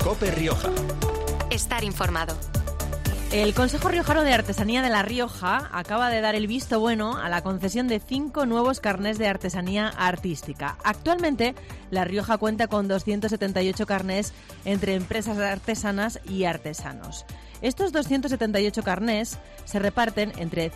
COPE Rioja. Estar informado. El Consejo Riojano de Artesanía de La Rioja acaba de dar el visto bueno a la concesión de 5 nuevos carnés de artesanía artística. Actualmente, La Rioja cuenta con 278 carnés entre empresas artesanas y artesanos. Estos 278 carnés se reparten entre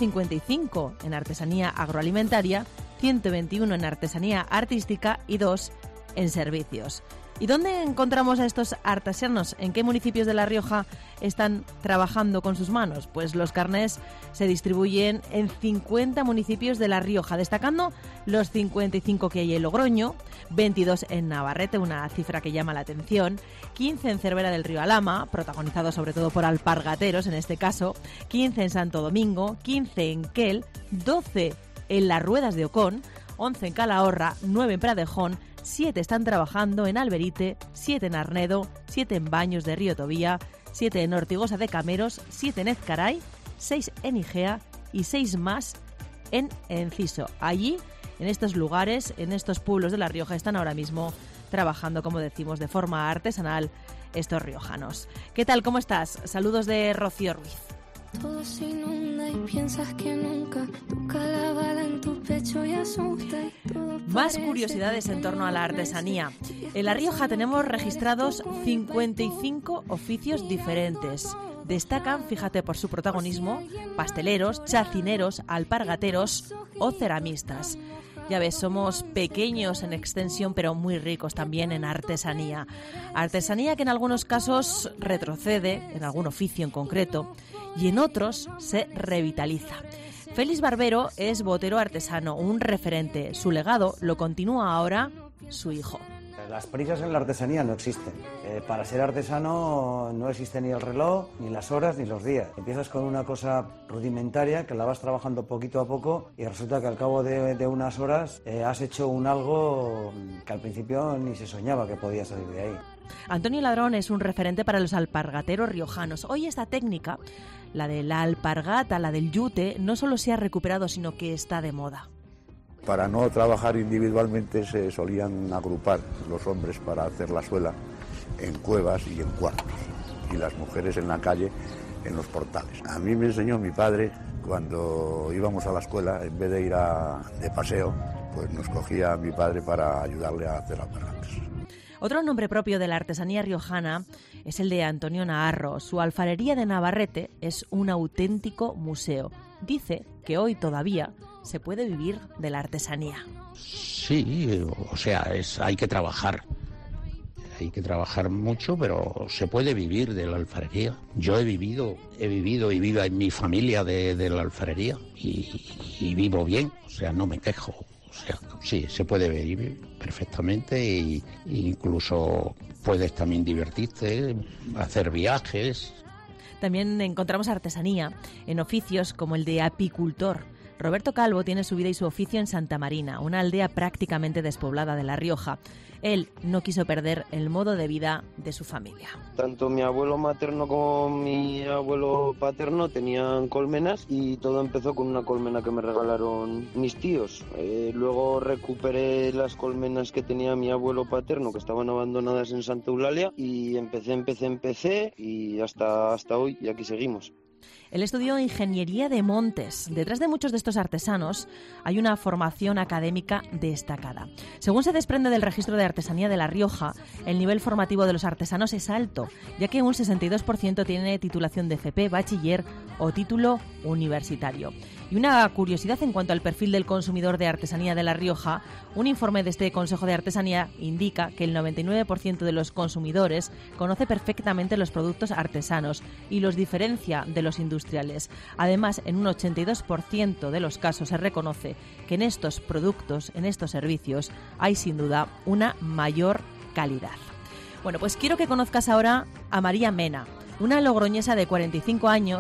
155 en artesanía agroalimentaria, 121 en artesanía artística y 2 en servicios. ¿Y dónde encontramos a estos artesanos? ¿En qué municipios de La Rioja están trabajando con sus manos? Pues los carnés se distribuyen en 50 municipios de La Rioja, destacando los 55 que hay en Logroño, 22 en Navarrete, una cifra que llama la atención, 15 en Cervera del Río Alhama, protagonizado sobre todo por alpargateros en este caso, 15 en Santo Domingo, 15 en Quel, 12 en Las Ruedas de Ocón, 11 en Calahorra, 9 en Pradejón, 7 están trabajando en Alberite, 7 en Arnedo, 7 en Baños de Río Tobía, 7 en Ortigosa de Cameros, 7 en Ezcaray, 6 en Igea y 6 más en Enciso. Allí, en estos lugares, en estos pueblos de La Rioja, están ahora mismo trabajando, como decimos, de forma artesanal estos riojanos. ¿Qué tal? ¿Cómo estás? Saludos de Rocío Ruiz. Todo se inunda y piensas que nunca toca la bala en tu pecho y asusta y todo. Más curiosidades en torno a la artesanía. En La Rioja tenemos registrados 55 oficios diferentes. Destacan, fíjate por su protagonismo, pasteleros, chacineros, alpargateros o ceramistas. Ya ves, somos pequeños en extensión, pero muy ricos también en artesanía. Artesanía que en algunos casos retrocede, en algún oficio en concreto, y en otros se revitaliza. Félix Barbero es botero artesano, un referente. Su legado lo continúa ahora su hijo. Las prisas en la artesanía no existen. Para ser artesano no existe ni el reloj, ni las horas, ni los días. Empiezas con una cosa rudimentaria que la vas trabajando poquito a poco y resulta que al cabo de unas horas has hecho un algo que al principio ni se soñaba que podía salir de ahí. Antonio Ladrón es un referente para los alpargateros riojanos. Hoy esta técnica, la de la alpargata, la del yute, no solo se ha recuperado, sino que está de moda. Para no trabajar individualmente se solían agrupar los hombres para hacer la suela en cuevas y en cuartos, y las mujeres en la calle, en los portales. A mí me enseñó mi padre cuando íbamos a la escuela, en vez de ir de paseo, pues nos cogía a mi padre para ayudarle a hacer alpargatas. Otro nombre propio de la artesanía riojana es el de Antonio Naharro. Su alfarería de Navarrete es un auténtico museo. Dice que hoy todavía se puede vivir de la artesanía. Sí, o sea, hay que trabajar. Hay que trabajar mucho, pero se puede vivir de la alfarería. Yo he vivido y vivo en mi familia de la alfarería y vivo bien, o sea, no me quejo. O sea, sí, se puede vivir perfectamente e incluso puedes también divertirte, hacer viajes. También encontramos artesanía en oficios como el de apicultor. Roberto Calvo tiene su vida y su oficio en Santa Marina, una aldea prácticamente despoblada de La Rioja. Él no quiso perder el modo de vida de su familia. Tanto mi abuelo materno como mi abuelo paterno tenían colmenas y todo empezó con una colmena que me regalaron mis tíos. Luego recuperé las colmenas que tenía mi abuelo paterno, que estaban abandonadas en Santa Eulalia, y empecé y hasta hoy, y aquí seguimos. Él estudió Ingeniería de Montes. Detrás de muchos de estos artesanos hay una formación académica destacada. Según se desprende del registro de artesanía de La Rioja, el nivel formativo de los artesanos es alto, ya que un 62% tiene titulación de FP, bachiller o título universitario. Y una curiosidad en cuanto al perfil del consumidor de artesanía de La Rioja, un informe de este Consejo de Artesanía indica que el 99% de los consumidores conoce perfectamente los productos artesanos y los diferencia de los industriales. Además, en un 82% de los casos se reconoce que en estos productos, en estos servicios, hay sin duda una mayor calidad. Bueno, pues quiero que conozcas ahora a María Mena, una logroñesa de 45 años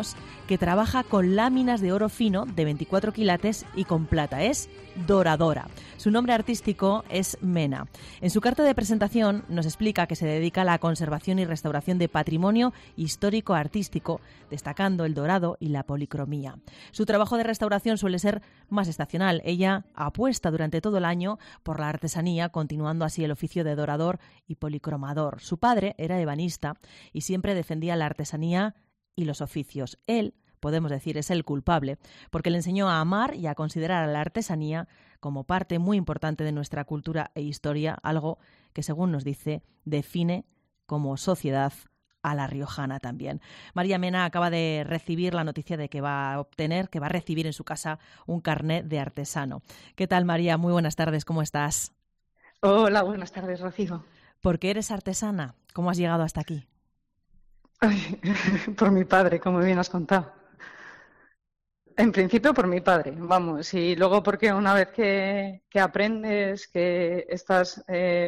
que trabaja con láminas de oro fino de 24 quilates y con plata. Es doradora. Su nombre artístico es Mena. En su carta de presentación nos explica que se dedica a la conservación y restauración de patrimonio histórico-artístico, destacando el dorado y la policromía. Su trabajo de restauración suele ser más estacional. Ella apuesta durante todo el año por la artesanía, continuando así el oficio de dorador y policromador. Su padre era ebanista y siempre defendía la artesanía y los oficios. Él, podemos decir, es el culpable, porque le enseñó a amar y a considerar a la artesanía como parte muy importante de nuestra cultura e historia, algo que, según nos dice, define como sociedad a la riojana también. María Mena acaba de recibir la noticia de que va a recibir en su casa un carnet de artesano. ¿Qué tal, María? Muy buenas tardes, ¿cómo estás? Hola, buenas tardes, Rocío. ¿Por qué eres artesana? ¿Cómo has llegado hasta aquí? Ay, por mi padre, como bien has contado. En principio por mi padre, vamos, y luego porque una vez que aprendes, que estás,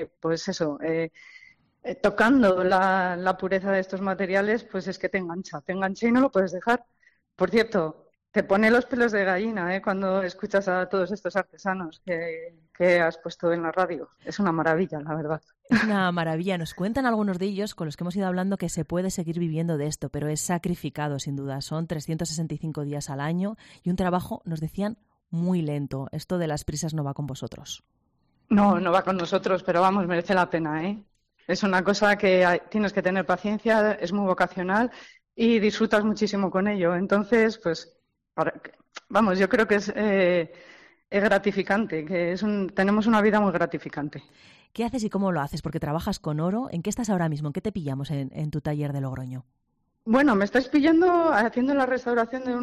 tocando la pureza de estos materiales, pues es que te engancha y no lo puedes dejar. Por cierto, te pone los pelos de gallina, cuando escuchas a todos estos artesanos que has puesto en la radio. Es una maravilla, la verdad. Es una maravilla. Nos cuentan algunos de ellos con los que hemos ido hablando que se puede seguir viviendo de esto, pero es sacrificado sin duda. Son 365 días al año y un trabajo, nos decían, muy lento. Esto de las prisas no va con vosotros. No va con nosotros, pero vamos, merece la pena, ¿eh? Es una cosa que tienes que tener paciencia, es muy vocacional y disfrutas muchísimo con ello. Entonces, pues, vamos, yo creo que es gratificante, que tenemos una vida muy gratificante. ¿Qué haces y cómo lo haces? Porque trabajas con oro. ¿En qué estás ahora mismo? ¿En qué te pillamos en tu taller de Logroño? Bueno, me estáis pillando haciendo la restauración de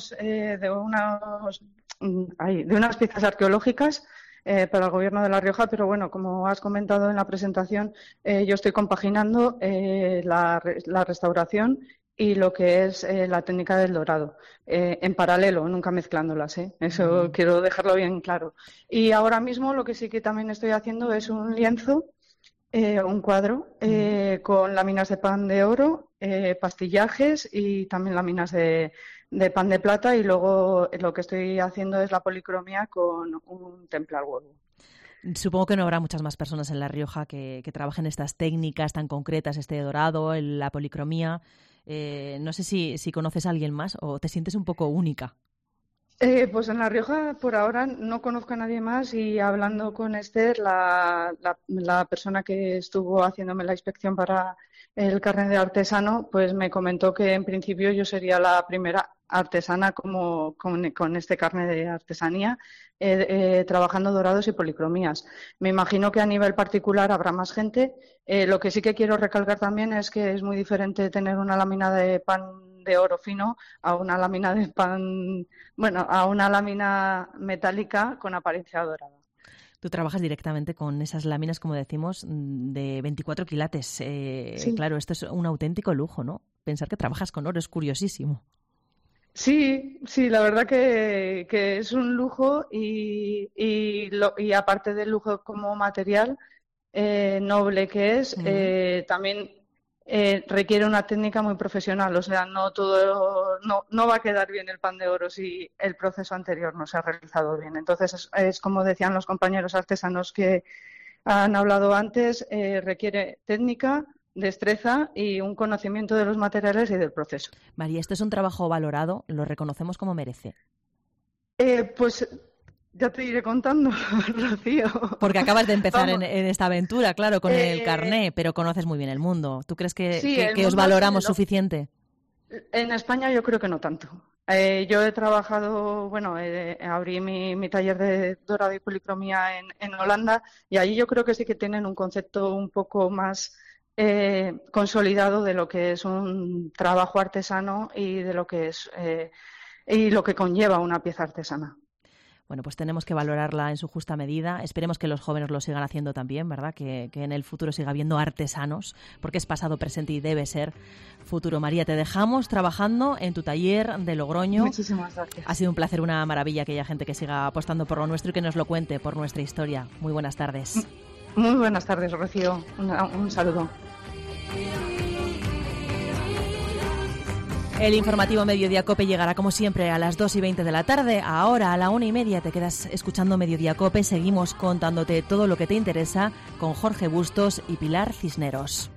unas piezas arqueológicas para el Gobierno de La Rioja, pero bueno, como has comentado en la presentación, yo estoy compaginando la restauración y lo que es la técnica del dorado, en paralelo, nunca mezclándolas, Eso quiero dejarlo bien claro. Y ahora mismo lo que sí que también estoy haciendo es un lienzo, un cuadro, con láminas de pan de oro, pastillajes y también láminas de pan de plata, y luego lo que estoy haciendo es la policromía con un temple al huevo. Supongo que no habrá muchas más personas en La Rioja que trabajen estas técnicas tan concretas, este dorado, la policromía. No sé si conoces a alguien más o te sientes un poco única. Pues en La Rioja por ahora no conozco a nadie más, y hablando con Esther, la persona que estuvo haciéndome la inspección para el carnet de artesano, pues me comentó que en principio yo sería la primera artesana con este carnet de artesanía, trabajando dorados y policromías. Me imagino que a nivel particular habrá más gente. Lo que sí que quiero recalcar también es que es muy diferente tener una lámina de pan de oro fino a una lámina de pan, a una lámina metálica con apariencia dorada. Tú trabajas directamente con esas láminas, como decimos, de 24 quilates. Sí. Claro, esto es un auténtico lujo, ¿no? Pensar que trabajas con oro es curiosísimo. Sí, la verdad que es un lujo y aparte del lujo como material noble que es, también requiere una técnica muy profesional. O sea, no va a quedar bien el pan de oro si el proceso anterior no se ha realizado bien. Entonces es como decían los compañeros artesanos que han hablado antes, requiere técnica, destreza y un conocimiento de los materiales y del proceso. María, ¿esto es un trabajo valorado? ¿Lo reconocemos como merece? Pues ya te iré contando, Rocío. Porque acabas de empezar en esta aventura, claro, con el carné, pero conoces muy bien el mundo. ¿Tú crees que os valoramos suficiente? En España yo creo que no tanto. Yo he trabajado, abrí mi taller de dorado y policromía en Holanda, y allí yo creo que sí que tienen un concepto un poco más consolidado de lo que es un trabajo artesano y de lo que es y lo que conlleva una pieza artesana. Bueno, pues tenemos que valorarla en su justa medida. Esperemos que los jóvenes lo sigan haciendo también, ¿verdad? Que en el futuro siga habiendo artesanos, porque es pasado, presente y debe ser futuro. María, te dejamos trabajando en tu taller de Logroño. Muchísimas gracias. Ha sido un placer, una maravilla que haya gente que siga apostando por lo nuestro y que nos lo cuente por nuestra historia. Muy buenas tardes. Muy buenas tardes, Rocío. Un saludo. El informativo Mediodía COPE llegará como siempre a las 2:20 de la tarde. Ahora a la 1:30 te quedas escuchando Mediodía COPE. Seguimos contándote todo lo que te interesa con Jorge Bustos y Pilar Cisneros.